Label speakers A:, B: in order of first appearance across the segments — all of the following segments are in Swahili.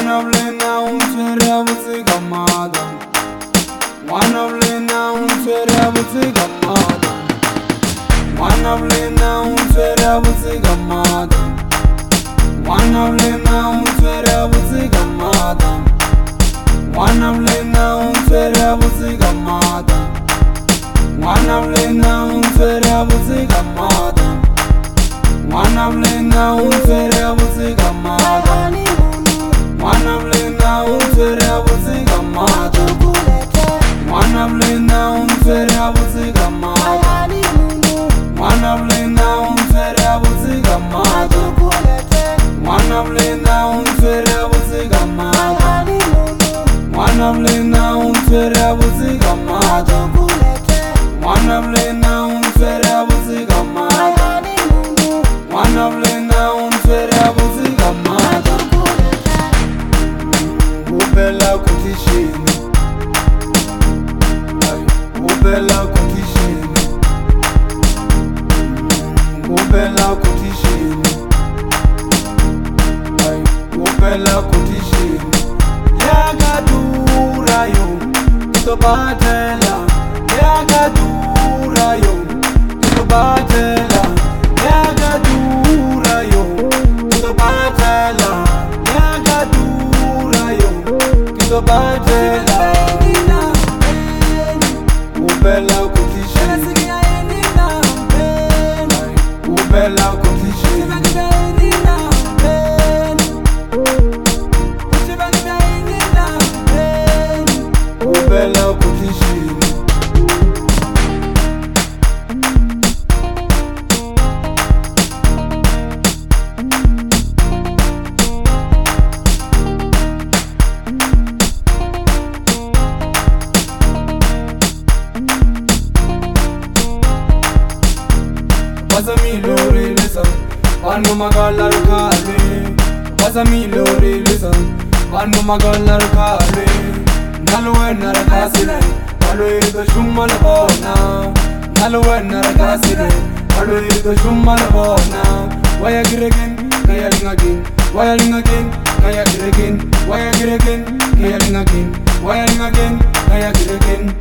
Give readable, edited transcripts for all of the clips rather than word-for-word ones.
A: Wanavlena unsere musiga madam. Wanavlena unsere musiga madam. Wanavlena unsere musiga madam. Wanavlena unsere musiga madam. Wanavlena unsere musiga madam. Wanavlena unsere musiga madam. Wanavlena unsere musiga madam. Wanavlena unsere musiga madam. Wanavlena unsere musiga madam. Wanavlena unsere musiga madam. Wanavlena unsere musiga madam. Wanavlena unsere musiga madam. Wanavlena unsere musiga madam. Wanavlena unsere musiga madam. Ubela kutishini, ubela kutishini, ubela kutishini, ubela kutishini. Yagadura yo, kitobatela. Yagadura yo, kitobatela. Yagadura yo, kitobatela. Yagadura yo, kitobatela. Ubela kutishini, ubela kutishini, ubela kutishini. Wasamilo listen, Wanu magalar kale. Wasamilo listen, Wanu magalar kale. Nalwe narakasine, Nalwe the shummal bona. Nalwe narakasine, Nalwe the shummal bona. Why again, kayaling again, why again, kayaling again, why again, kayaling again, why again, kayaling again.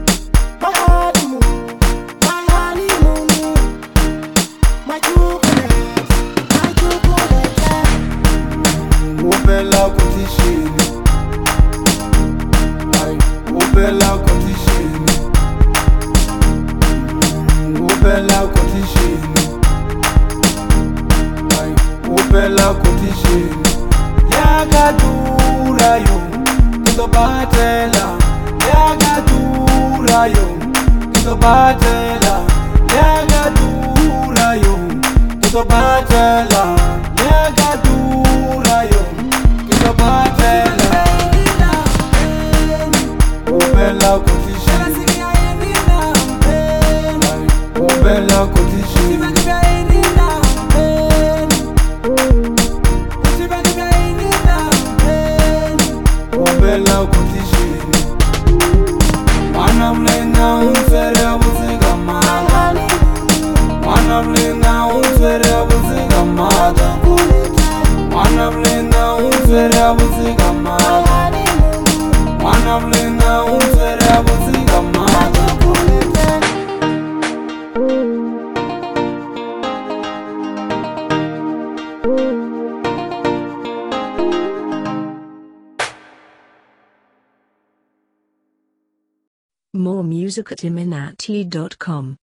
A: Ubela kutishini, ubela kutishini, ubela kutishini, ubela kutishini. Yagadura yo, kitobatela. Yagadura yo, kitobatela. Yagadura yo, kitobatela. Yagadura yo, kitobatela. Ubela kutishini, ubela kutishini, ubela kutishini. Wanavlena unsere musiga madam. Wanavlena unsere musiga madam. Wanavlena unsere musiga madam. Wanavlena unsere musiga madam.
B: More music at iminati.com.